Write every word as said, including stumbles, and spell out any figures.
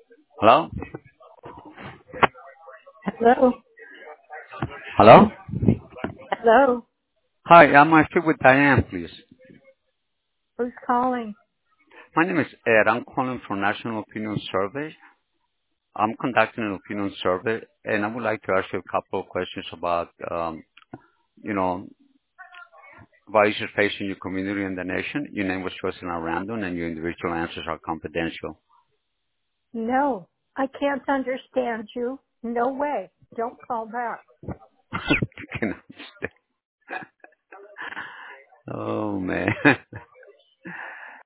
Hello? Hello? Hello? Hello? Hi, I'm I speak with Diane, please. Who's calling? My name is Ed. I'm calling from National Opinion Survey. I'm conducting an opinion survey, and I would like to ask you a couple of questions about, um, you know, about issues facing your community and the nation. Your name was chosen at random, and your individual answers are confidential. No, I can't understand you. No way. Don't call back. You can understand. Oh, man.